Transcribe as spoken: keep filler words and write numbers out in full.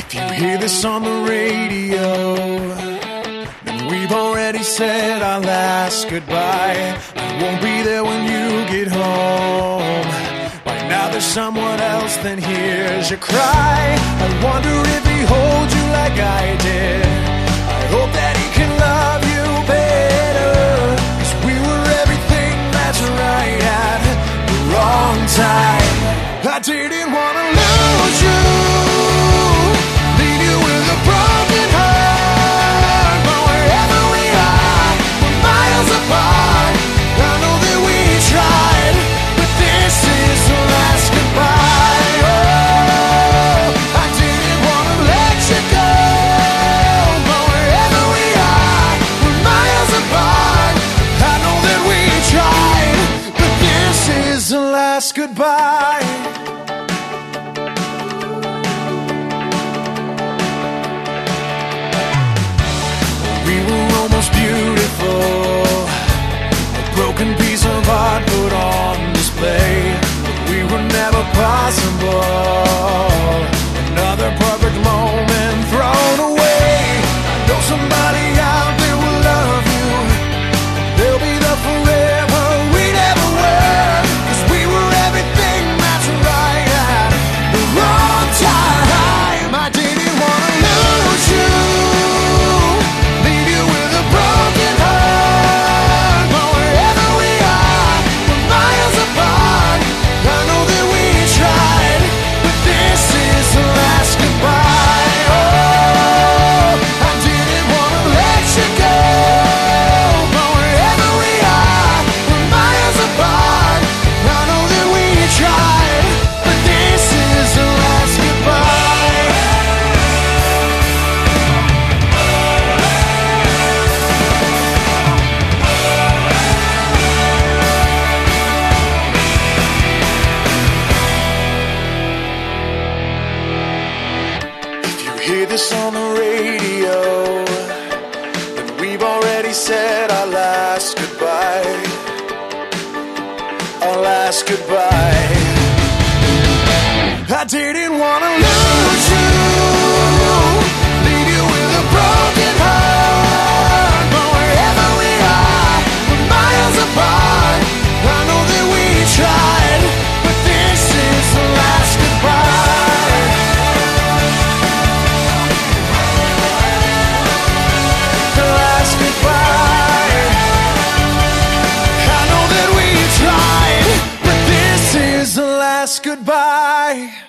If you hear this on the radio, then we've already said our last goodbye. I won't be there when you get home. Right now there's someone else, then hears your cry. I wonder if he holds you like I did. I hope that he can love you better, 'cause we were everything that's right at the wrong time. I didn't wanna lose you, leave you with a broken heart. But wherever we are, we're miles apart. I know that we tried, but this is the last goodbye. Oh, I didn't wanna let you go, but wherever we are, we're miles apart. I know that we tried, but this is the last goodbye. We were almost beautiful, a broken piece of art put on display. But we were never possible, another perfect moment thrown away. I know somebody out there will love you, they'll be the forever we never were, 'cause we were everything that's right at the wrong time. I didn't wanna lose you, hear this on the radio, then we've already said our last goodbye. Our last goodbye. I didn't wanna lose you, leave you with a broken heart. But wherever we are, we're miles apart. I know that we tried, but this is the last goodbye. Goodbye. I know that we tried, but this is the last goodbye.